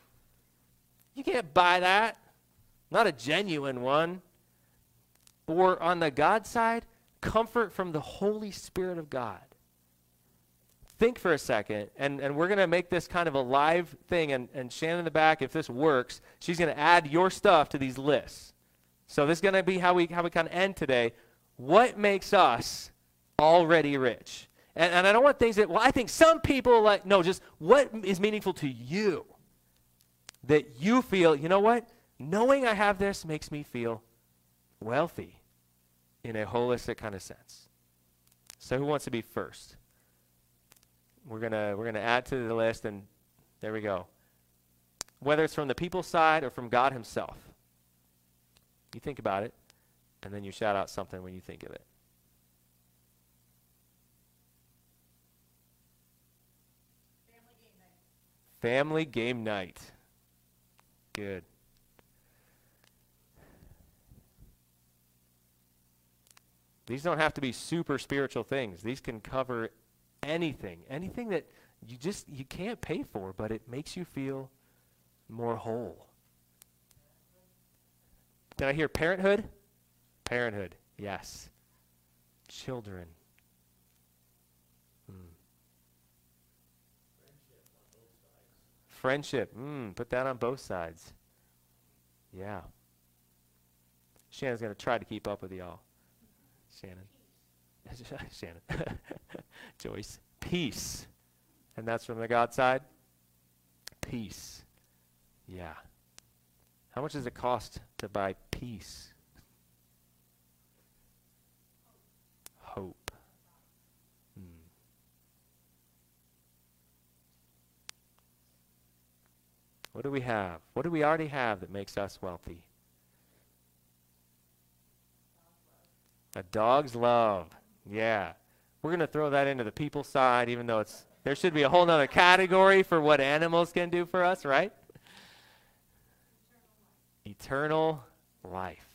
You can't buy that. Not a genuine one. Or on the God side, comfort from the Holy Spirit of God. Think for a second, and we're going to make this kind of a live thing, and Shannon in the back, if this works, she's going to add your stuff to these lists. So this is going to be how we kind of end today. What makes us already rich? And I don't want things that, I think some people just what is meaningful to you? That you feel, you know what? Knowing I have this makes me feel wealthy in a holistic kind of sense. So who wants to be first? We're gonna add to the list, and there we go. Whether it's from the people's side or from God himself. You think about it, and then you shout out something when you think of it. Family game night. Good. These don't have to be super spiritual things. These can cover anything that you can't pay for, but it makes you feel more whole. Did I hear parenthood? Parenthood, yes. Children. Friendship. Put that on both sides. Yeah. Shannon's going to try to keep up with y'all. Shannon. Shannon. Joyce. Peace. And that's from the God side? Peace. Yeah. How much does it cost to buy peace? Hope. What do we have? What do we already have that makes us wealthy? A dog's love. Yeah. We're going to throw that into the people side, even though there should be a whole nother category for what animals can do for us, right? Eternal life.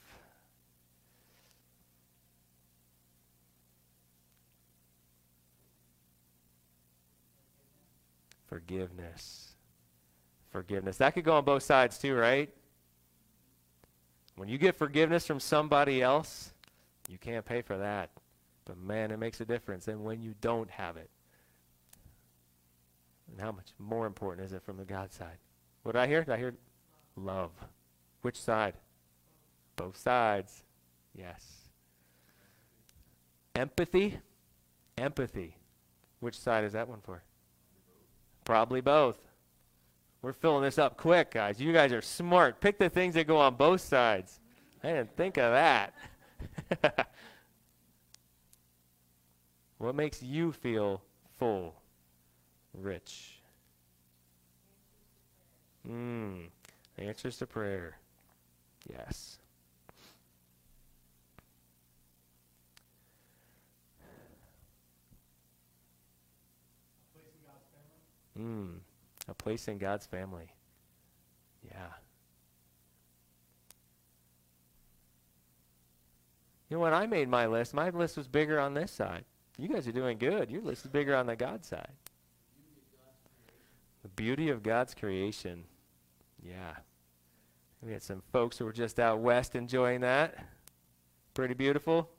Forgiveness. Forgiveness. That could go on both sides too, right? When you get forgiveness from somebody else, you can't pay for that. But man, it makes a difference. And when you don't have it, and how much more important is it from the God side? What did I hear? Did I hear Love. Which side? Both sides. Yes. Empathy. Empathy. Which side is that one for? Probably both. We're filling this up quick, guys. You guys are smart. Pick the things that go on both sides. I didn't think of that. What makes you feel full, rich? Answers to prayer. Yes. A place in God's family. Yeah. You know, when I made my list was bigger on this side. You guys are doing good. Your list is bigger on the God side. The beauty of God's creation. Yeah. We had some folks who were just out west enjoying that. Pretty beautiful.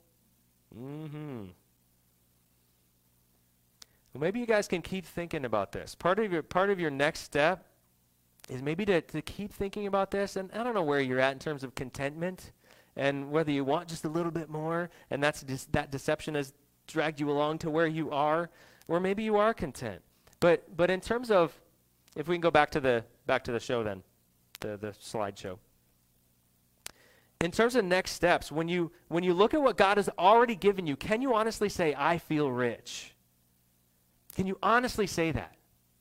Well, maybe you guys can keep thinking about this. Part of your next step is maybe to keep thinking about this. And I don't know where you're at in terms of contentment and whether you want just a little bit more, and that deception has dragged you along to where you are, or maybe you are content. But in terms of, if we can go back to the show then, the slideshow. In terms of next steps, when you look at what God has already given you, can you honestly say, I feel rich? Can you honestly say that?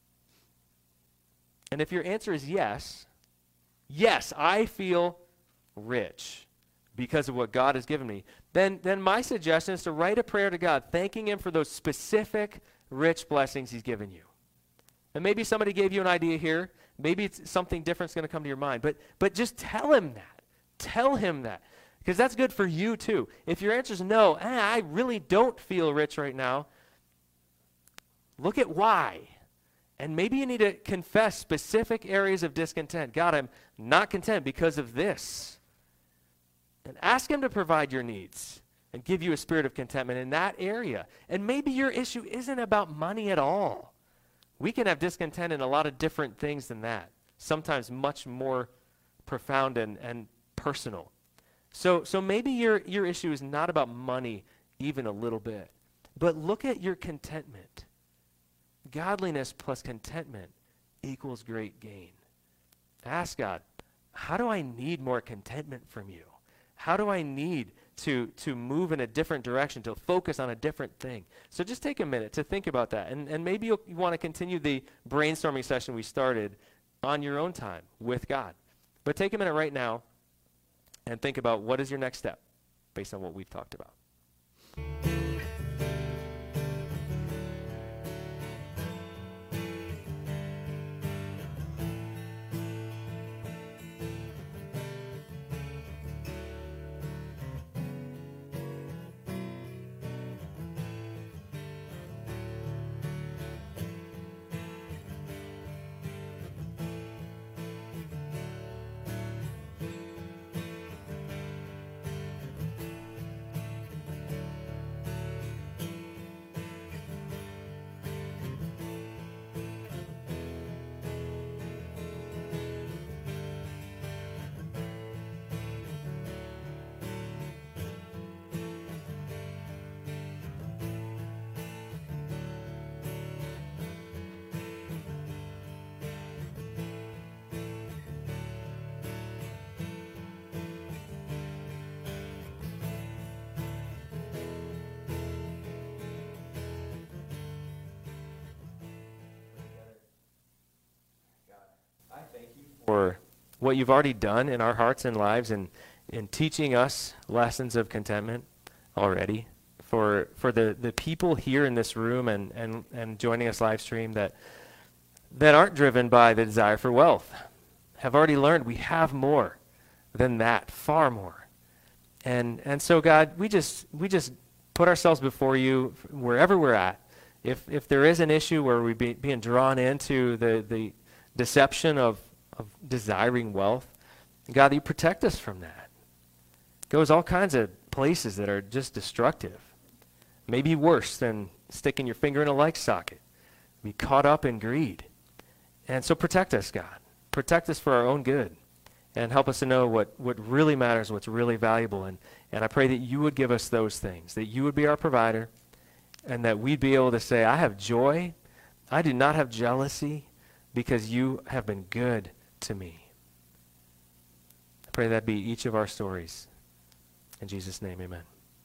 And if your answer is yes, I feel rich because of what God has given me, then my suggestion is to write a prayer to God, thanking him for those specific rich blessings he's given you. And maybe somebody gave you an idea here. Maybe it's something different is going to come to your mind. But just tell him that. Tell him that. Because that's good for you too. If your answer is no, I really don't feel rich right now, look at why. And maybe you need to confess specific areas of discontent. God, I'm not content because of this. And ask him to provide your needs and give you a spirit of contentment in that area. And maybe your issue isn't about money at all. We can have discontent in a lot of different things than that, sometimes much more profound and personal. So maybe your issue is not about money even a little bit, but look at your contentment. Godliness plus contentment equals great gain. Ask God, how do I need more contentment from you? How do I need to move in a different direction, to focus on a different thing? So just take a minute to think about that. And maybe you want to continue the brainstorming session we started on your own time with God. But take a minute right now and think about what is your next step based on what we've talked about. For what you've already done in our hearts and lives and in teaching us lessons of contentment already, for the people here in this room and joining us live stream that aren't driven by the desire for wealth, have already learned we have more than that, far more. And so God, we just put ourselves before you wherever we're at. If there is an issue where we're being drawn into the deception of desiring wealth, God, that you protect us from that. It goes all kinds of places that are just destructive. Maybe worse than sticking your finger in a light socket. Be caught up in greed. And so protect us, God. Protect us for our own good. and help us to know what really matters and what's really valuable. And I pray that you would give us those things, that you would be our provider, and that we'd be able to say, I have joy. I do not have jealousy because you have been good to me. I pray that be each of our stories. In Jesus' name, amen.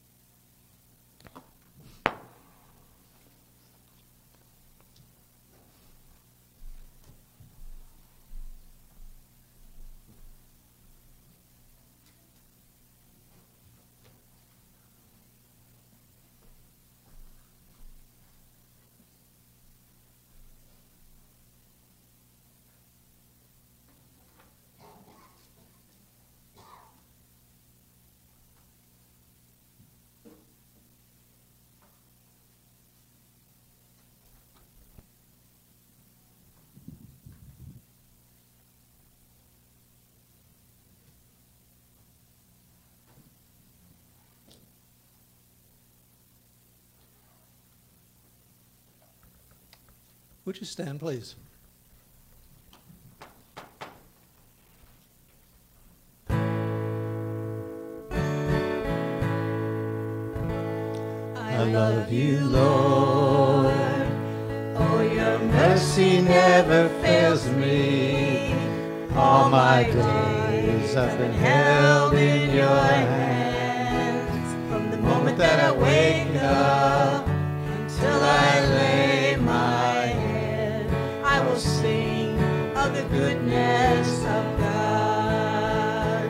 Would you stand, please? I love you, Lord. Oh, your mercy never fails me. All my days I've been held in your hands. From the moment that I wake up until I lay my head, I will sing of the goodness of God.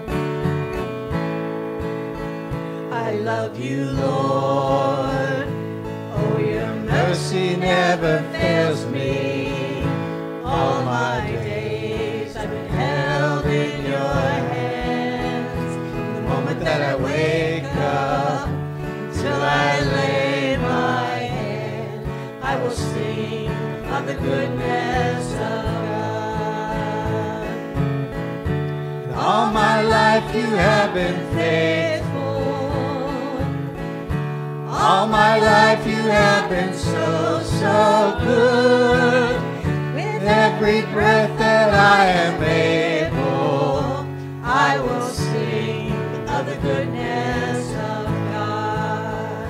I love you, Lord. Oh, your mercy never fails me. All my days I've been held in your hands. From the moment that I wake up till I lay my head, I will sing of the goodness of God. And all my life you have been faithful. All my life you have been so, so good. With every breath that I am able, I will sing of the goodness of God.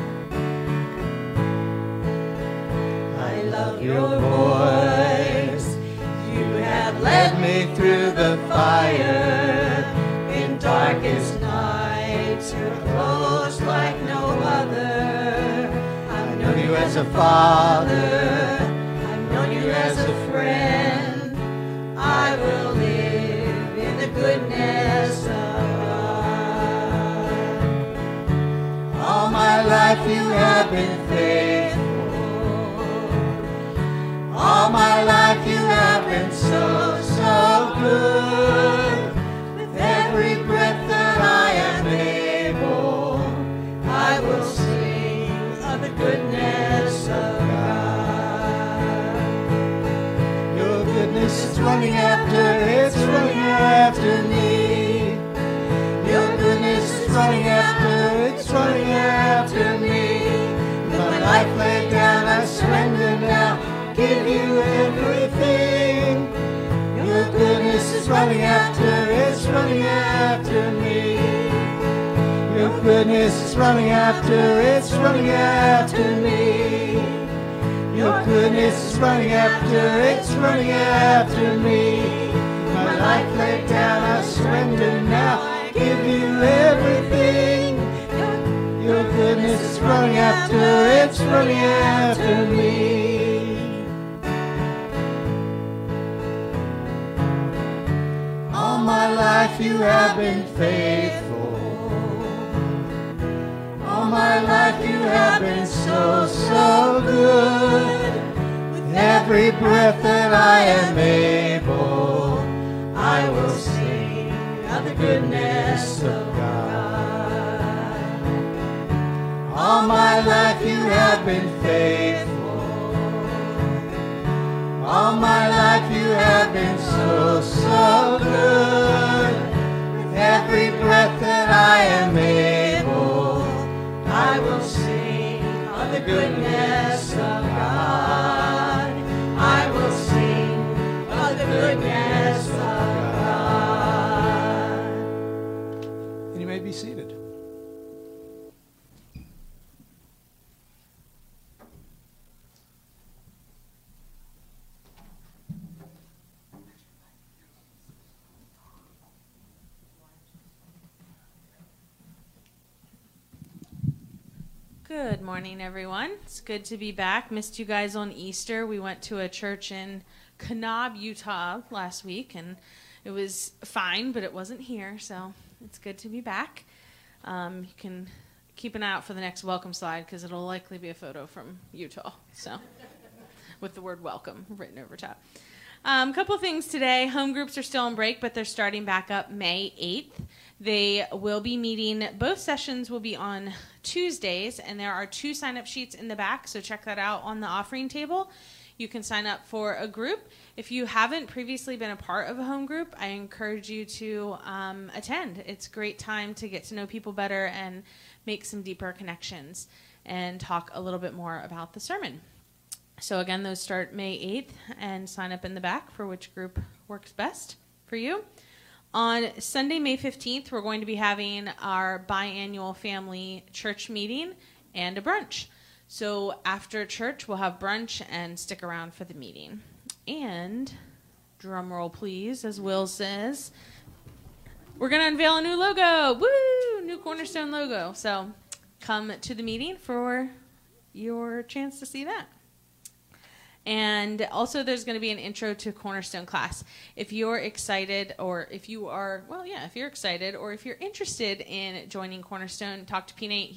I love your voice. You have led me through the fire. In darkest nights, you're close like no other. I've known you as a father. I've known you as a friend. I will live in the goodness of God. All my life you have been faithful. All my life you have been so, so good. With every breath that I am able, I will sing of the goodness of God. Your goodness is running after, it's running after me. Your goodness is running after, it's running after me. With my life laid down, I surrender now, give you everything. Your goodness is running after, it's running after me. Your goodness is running after, it's running after me. Your goodness is running after, it's running after me. My life laid down, I surrender now, give you everything. Your goodness is running after, it's running after me. All my life you have been faithful. All my life you have been so, so good. With every breath that I am able, I will sing of the goodness of God. All my life you have been faithful. All my life you have been so, so good. With every breath that I am able, I will sing of the goodness of God. I will sing of the goodness of God. Good morning, everyone. It's good to be back. Missed you guys on Easter. We went to a church in Kanab, Utah last week, and it was fine, but it wasn't here, so it's good to be back. You can keep an eye out for the next welcome slide because it'll likely be a photo from Utah, so with the word welcome written over top. A couple things today. Home groups are still on break, but they're starting back up May 8th. They will be meeting. Both sessions will be on Tuesdays, and there are 2 sign-up sheets in the back, so check that out on the offering table. You can sign up for a group. If you haven't previously been a part of a home group, I encourage you to attend. It's a great time to get to know people better and make some deeper connections and talk a little bit more about the sermon. So again, those start May 8th, and sign up in the back for which group works best for you. On Sunday, May 15th, we're going to be having our biannual family church meeting and a brunch. So after church, we'll have brunch and stick around for the meeting. And, drum roll please, as Will says, we're going to unveil a new logo. Woo! New Cornerstone logo. So come to the meeting for your chance to see that. And also there's going to be an intro to Cornerstone class. If you're excited, or if you are, if you're excited, or if you're interested in joining Cornerstone, talk to P. Nate.